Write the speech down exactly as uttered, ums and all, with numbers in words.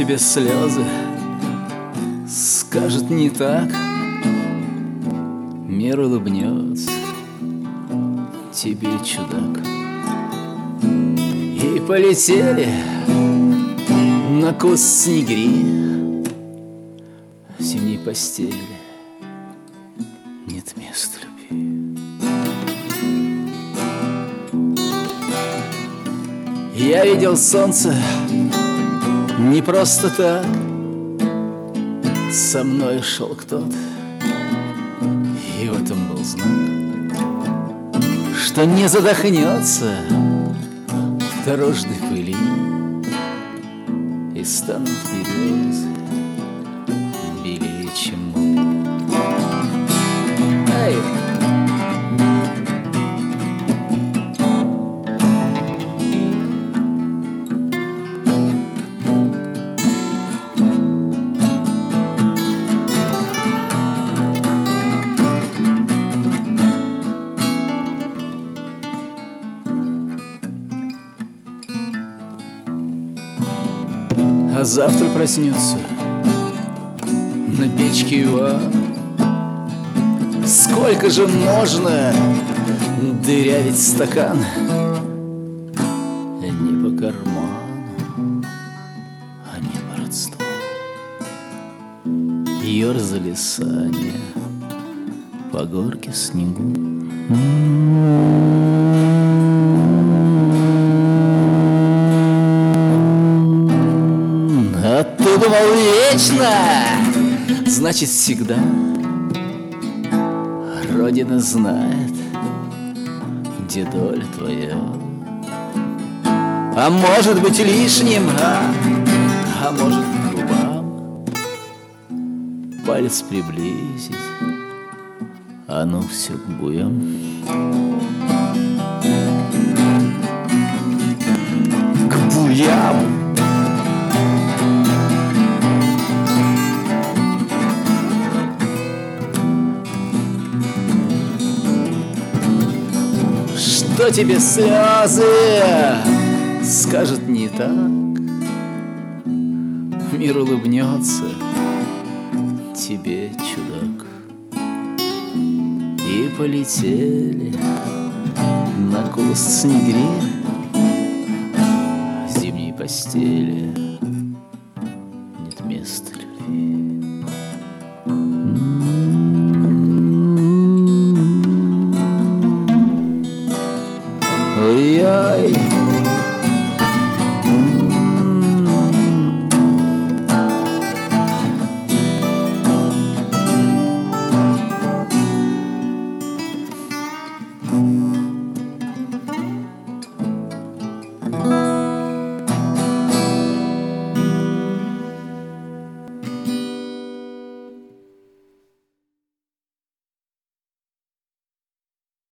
тебе слезы, скажет не так. Мир улыбнется тебе, чудак. И полетели на куст снегири. В зимней постели нет места любви. Я видел солнце не просто так. Со мной шел кто-то, и в этом был знак, что не задохнется в дорожной пыли, и станут березы белее, чем мы. Эй! А завтра проснется на печке Иван. Сколько же можно дырявить стакан? Не по карману, а не по родству. Ёрзали сани по горке снегу. А ты думал вечно, значит всегда. Родина знает, где доля твоя. А может быть лишним, а, а может к губам палец приблизить, а ну все к буям. К буям. Что тебе слезы скажет не так? Мир улыбнется тебе, чудак. И полетели на куст снегири в зимней постели.